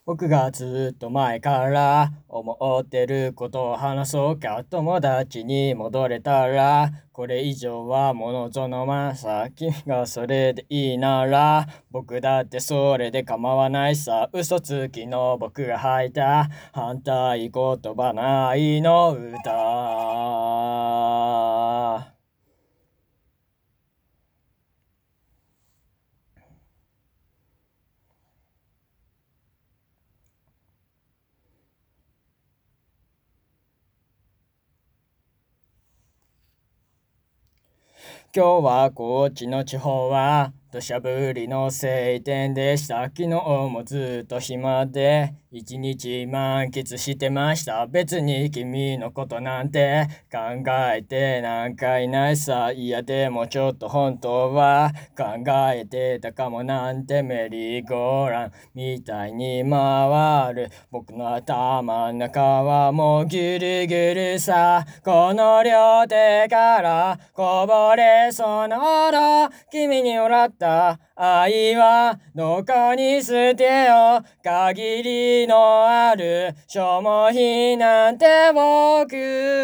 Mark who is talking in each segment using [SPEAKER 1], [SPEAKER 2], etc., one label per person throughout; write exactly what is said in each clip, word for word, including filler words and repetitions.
[SPEAKER 1] 僕がずっと前から思ってることを話そうか。友達に戻れたらこれ以上は物ぞのまさ。君がそれでいいなら僕だってそれで構わないさ。嘘つきの僕が吐いた反対言葉ないの歌。今日はこっちの地方は土砂降りの晴天でした。昨日もずっと暇で一日満喫してました。別に君のことなんて考えてなんかいないさ。いやでもちょっと本当は考えてたかも。なんてメリーゴーランみたいに回る僕の頭の中はもうギリギリさ。この両手からこぼれそうなほど君にもらった愛はどこに捨てよう。限りのある消耗品なんて僕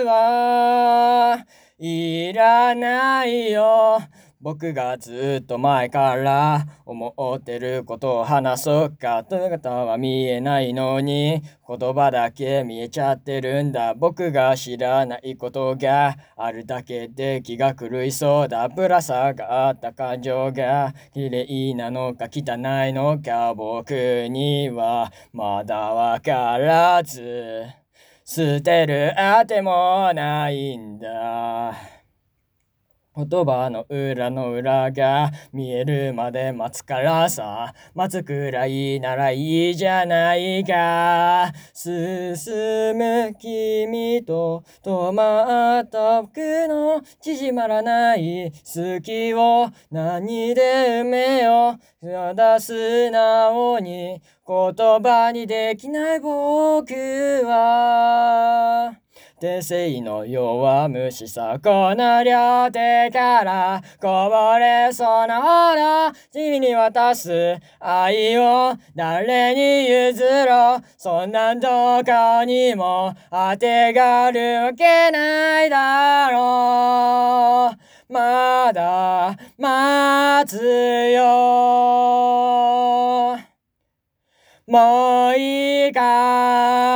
[SPEAKER 1] はいらないよ。僕がずっと前から思ってることを話そうか。姿は見えないのに言葉だけ見えちゃってるんだ。僕が知らないことがあるだけで気が狂いそうだ。ぶら下がった感情が綺麗なのか汚いのか僕にはまだわからず、捨てるあてもないんだ。言葉の裏の裏が見えるまで待つからさ。待つくらいならいいじゃないか。進む君と止まった僕の縮まらない好きを何で埋めよう。ただ素直に言葉にできない僕は天性の弱虫さ。この両手からこぼれそうなほど君に渡す愛を誰に譲ろう。そんなんどこにも当てがあるわけないだろう。まだ待つよ。もういいか